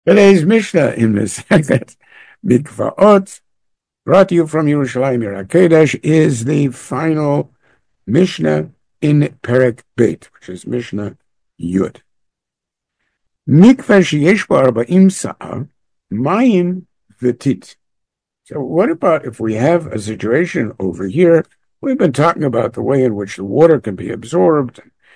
Today's Mishnah in the second Mikvaot, brought to you from Yerushalayim Yer HaKodesh, is the final Mishnah in Perek Beit, which is Mishnah Yud. Mikveh sheyesh bo arba'im sa'ah, mayim v'tit. So what about if we have a situation over here? We've been talking about the way in which the water can be absorbed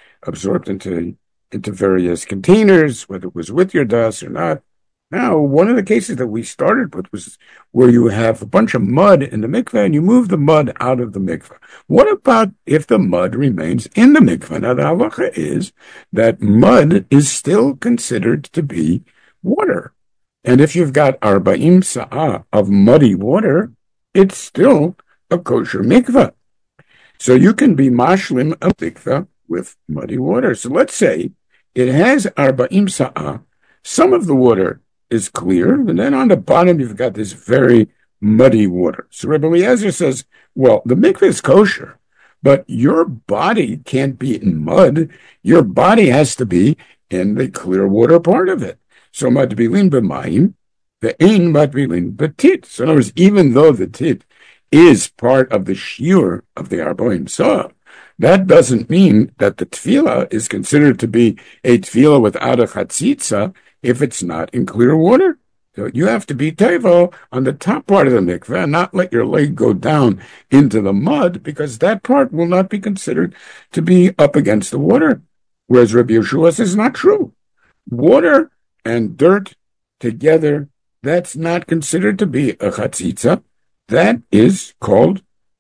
into various containers, whether it was with your das or not. Now, one of the cases that we started with was where you have a bunch of mud in the mikveh and you move the mud out of the mikveh. What about if the mud remains in the mikveh? Now, the halacha is that mud is still considered to be water. And if you've got arba'im sa'ah of muddy water, it's still a kosher mikveh. So you can be mashlim a mikveh with muddy water. So let's say it has arba'im sa'ah. Some of the water is clear, and then on the bottom you've got this very muddy water. So Rebbe Eliezer says, well, the mikveh is kosher, but your body can't be in mud. Your body has to be in the clear water part of it. So matbilin b'mayim, the ein matbilin b'tit. So in other words, even though the tit is part of the shiur of the arba'im sa'ah, that doesn't mean that the tefillah is considered to be a tefillah without a chatzitza if it's not in clear water. So you have to be tevel on the top part of the mikveh and not let your leg go down into the mud, because that part will not be considered to be up against the water. Whereas Rabbi Yeshua says not true. Water and dirt together, that's not considered to be a chatzitza. That is called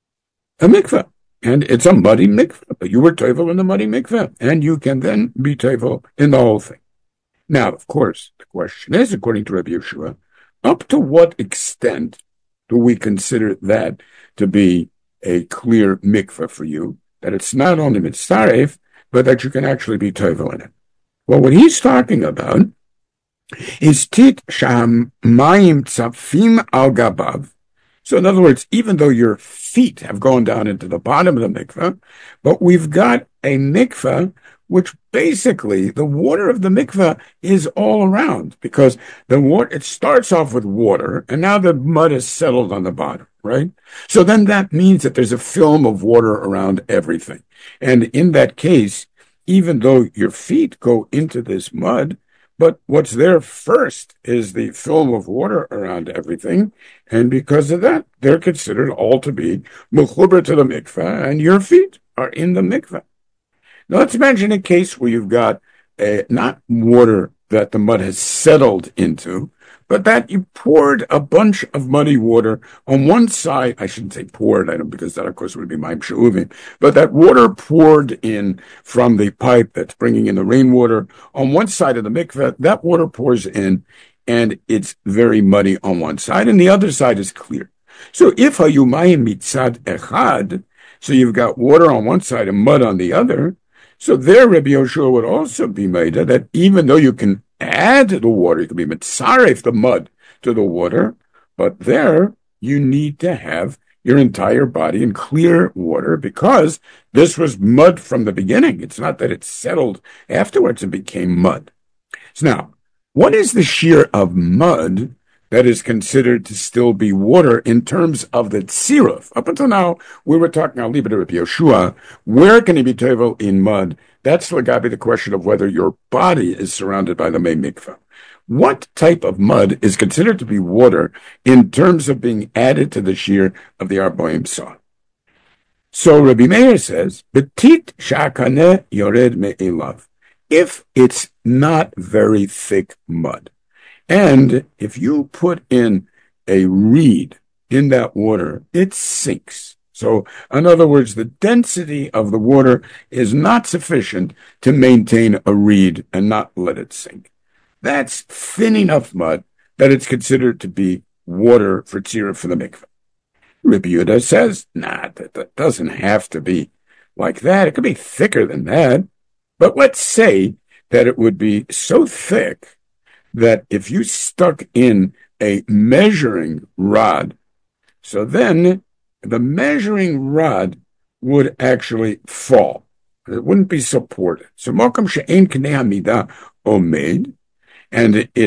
a mikveh. And it's a muddy mikveh, but you were tevel in the muddy mikveh, and you can then be tevel in the whole thing. Now, of course, the question is, according to Rabbi Yeshua, up to what extent do we consider that to be a clear mikveh for you, that it's not only mitzaref, but that you can actually be tevel in it? Well, what he's talking about is tit sham mayim tzafim al gabav. So in other words, even though your feet have gone down into the bottom of the mikveh, but we've got a mikveh which basically the water of the mikveh is all around, because the water, it starts off with water, and now the mud is settled on the bottom, right? So then that means that there's a film of water around everything. And in that case, even though your feet go into this mud, but what's there first is the film of water around everything, and because of that, they're considered all to be mechuber to the mikveh, and your feet are in the mikveh. Now let's imagine a case where you've got not water that the mud has settled into, but that you poured a bunch of muddy water on one side. I shouldn't say poured, I don't, because that of course would be mayim she'uvim, but that water poured in from the pipe that's bringing in the rainwater on one side of the mikveh. That water pours in, and it's very muddy on one side, and the other side is clear. So if hayu mayim mitzad echad, so you've got water on one side and mud on the other, so there Rabbi Yoshua would also be made that even though you can add the water, you can be mitzaref the mud to the water, but there you need to have your entire body in clear water, because this was mud from the beginning. It's not that it settled afterwards and became mud. So now, what is the shear of mud that is considered to still be water in terms of the tziruf? Up until now, we were talking, I'll leave it to Rabbi Yeshua, where can he be tevel in mud? That's lagabi the question of whether your body is surrounded by the mei mikveh. What type of mud is considered to be water in terms of being added to the shear of the arba'im sa'ah? So Rabbi Meir says, Betit sha'kaneh yored me'elav. If it's not very thick mud, and if you put in a reed in that water, it sinks. So, in other words, the density of the water is not sufficient to maintain a reed and not let it sink. That's thin enough mud that it's considered to be water for tzira for the mikveh. Rabbi Yehuda says, nah, that doesn't have to be like that. It could be thicker than that. But let's say that it would be so thick that if you stuck in a measuring rod, so then the measuring rod would actually fall. It wouldn't be supported. So mokum she'ein knei hamida omed, and it's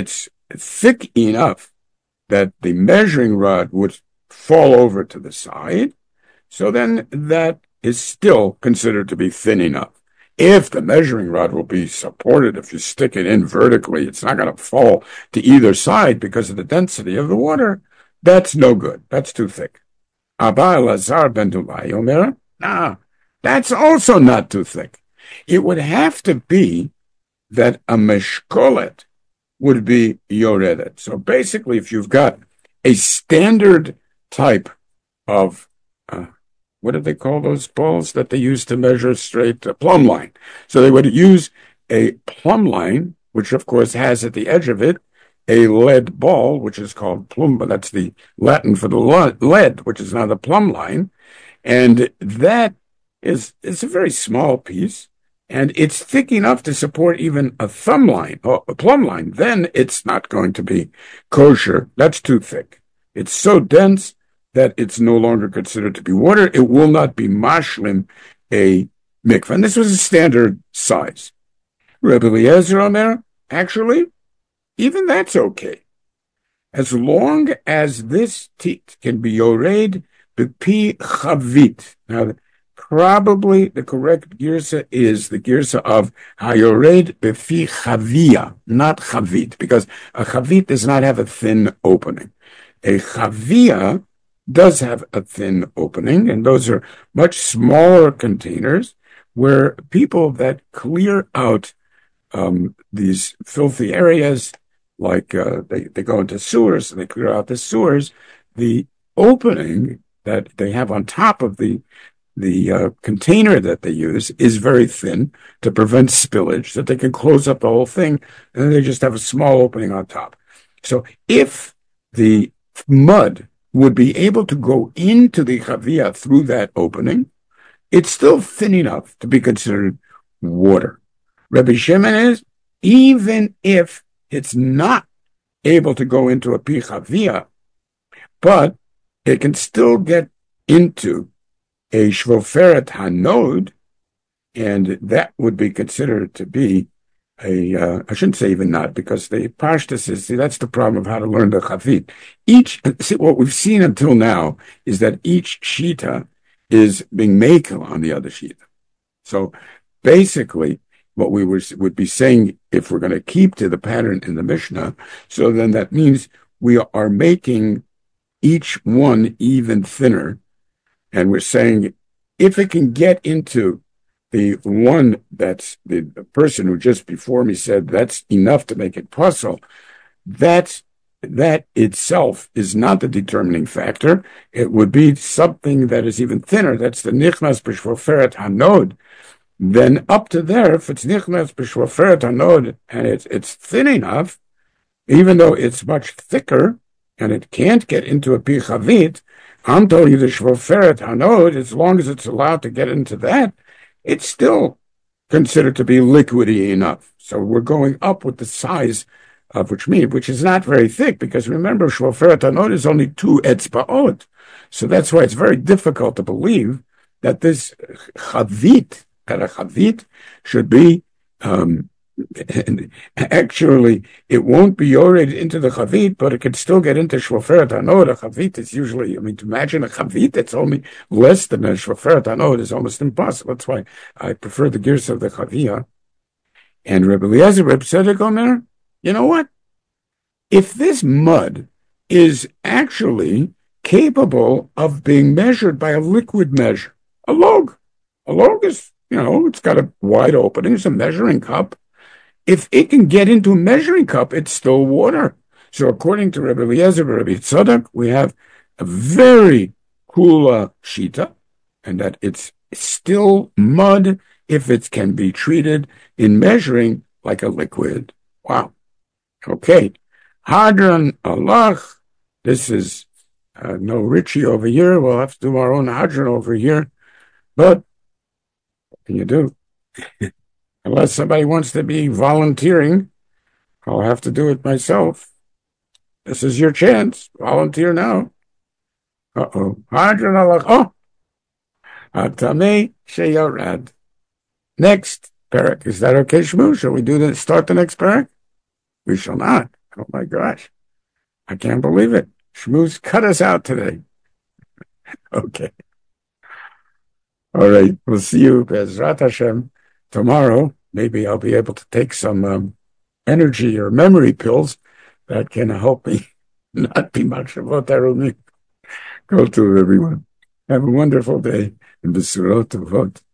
thick enough that the measuring rod would fall over to the side, so then that is still considered to be thin enough. If the measuring rod will be supported, if you stick it in vertically, it's not going to fall to either side because of the density of the water. That's no good. That's too thick. Abba Elazar ben Dulai Omer, that's also not too thick. It would have to be that a meshkolet would be yoredet. So basically, if you've got a standard type of what do they call those balls that they use to measure straight? A plumb line. So they would use a plumb line, which of course has at the edge of it a lead ball, which is called plumb. That's the Latin for the lead, which is now the plumb line. And that is a very small piece. And it's thick enough to support even a thumb line or a plumb line. Then it's not going to be kosher. That's too thick. It's so dense that it's no longer considered to be water. It will not be mashlim a mikveh. And this was a standard size. Rebbe Eliezer Omer, actually, even that's okay. As long as this teat can be yored b'pi chavit. Now, probably the correct girsa is the girsa of hayored b'fi chavia, not chavit, because a chavit does not have a thin opening. A chavia does have a thin opening, and those are much smaller containers where people that clear out these filthy areas, like they go into sewers and they clear out the sewers, the opening that they have on top of the container that they use is very thin to prevent spillage, that they can close up the whole thing, and then they just have a small opening on top. So if the mud would be able to go into the chavia through that opening, it's still thin enough to be considered water. Rabbi Shimon is, even if it's not able to go into a pi chavia, but it can still get into a shvoferet hanod, and that would be considered to be I shouldn't say even not, because the Pashtus is, see, that's the problem of how to learn the Chavit. What we've seen until now is that each Shita is being makel on the other Shita. So basically, what we would be saying, if we're going to keep to the pattern in the Mishnah, so then that means we are making each one even thinner, and we're saying, if it can get into the one that's the person who just before me said that's enough to make it puzzle, that itself is not the determining factor. It would be something that is even thinner. That's the nichnas b'shvoferet hanod. Then up to there, if it's nichnas b'shvoferet hanod and it's thin enough, even though it's much thicker and it can't get into a pi chavit, I'm telling you the shvoferet hanod, as long as it's allowed to get into that, it's still considered to be liquidy enough. So we're going up with the size of which is not very thick, because remember, shvoferet hanod is only 2 etzbaot. So that's why it's very difficult to believe that this chavit, that a chavit should be, actually, it won't be yored into the chavit, but it can still get into shvoferet hanod. A chavit is usually, to imagine a chavit that's only less than a shvoferet hanod is almost impossible. That's why I prefer the gears of the chavia. And Rebbe Eliezer, Rebbe Tzedek Omer, you know what? If this mud is actually capable of being measured by a liquid measure, a log is, it's got a wide opening, it's a measuring cup. If it can get into a measuring cup, it's still water. So according to Rebbe Eliezer, Rebbe Tzadok, we have a very kula shita, and that it's still mud if it can be treated in measuring like a liquid. Wow. Okay. Hadran Allah. This is no Richie over here. We'll have to do our own Hadran over here. But what can you do? Unless somebody wants to be volunteering, I'll have to do it myself. This is your chance. Volunteer now. Hadran Allah. Oh. Atame Sheyarad. Next parak. Is that okay, Shmu? Shall we start the next parak? We shall not. Oh my gosh. I can't believe it. Shmooze cut us out today. Okay. All right. We'll see you, Bezrat Hashem, tomorrow. Maybe I'll be able to take some energy or memory pills that can help me not be Machshavot Arumim. Go to everyone. Have a wonderful day and Besurot Tovot.